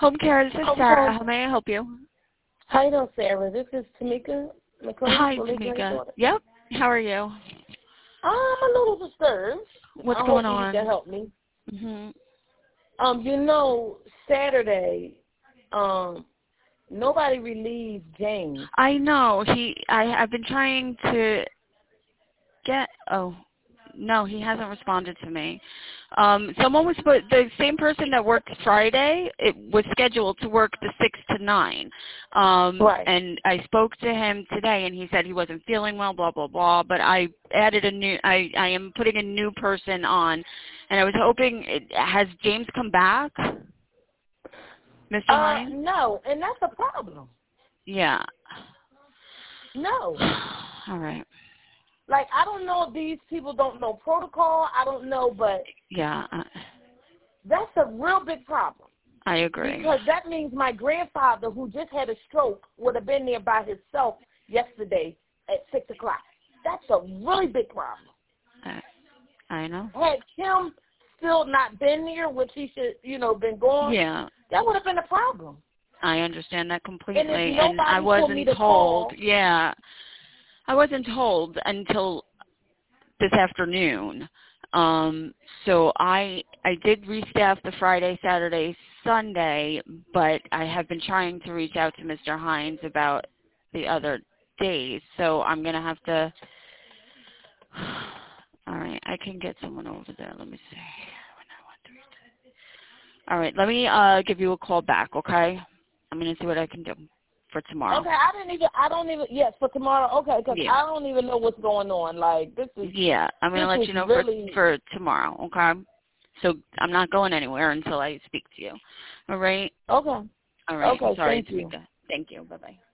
Home care, this is Sarah. How may I help you? How you doing, Sarah? This is Tamika McClain. Hi, Tamika. Yep. How are you? I'm a little disturbed. What's going on? You can help me. Mhm. Saturday, nobody relieved James. I know. I've been trying to get. Oh, no, he hasn't responded to me. Someone was the same person that worked Friday. It was scheduled to work the 6 to 9. Right. And I spoke to him today, and he said he wasn't feeling well. Blah blah blah. But I added a new. I am putting a new person on, and I was hoping. Has James come back, Mr. Hines? No, and that's a problem. Yeah. No. All right. Like, I don't know if these people don't know protocol. I don't know, but yeah, that's a real big problem. I agree. Because that means my grandfather, who just had a stroke, would have been there by himself yesterday at 6 o'clock. That's a really big problem. I know. Had Kim still not been there, which he should, been gone, that would have been a problem. I understand that completely. And I wasn't told. Yeah. I wasn't told until this afternoon. So I did restaff the Friday, Saturday, Sunday, but I have been trying to reach out to Mr. Hines about the other days. So I'm going to have to. All right, I can get someone over there. Let me see. All right, let me give you a call back, okay? I'm going to see what I can do for tomorrow. Okay, yes, for tomorrow, okay, because I don't even know what's going on. Like, this is... Yeah, I'm going to let you know for tomorrow, okay? So I'm not going anywhere until I speak to you. All right? Okay. All right. Okay, Sorry, thank you. Tamika. Thank you. Bye-bye.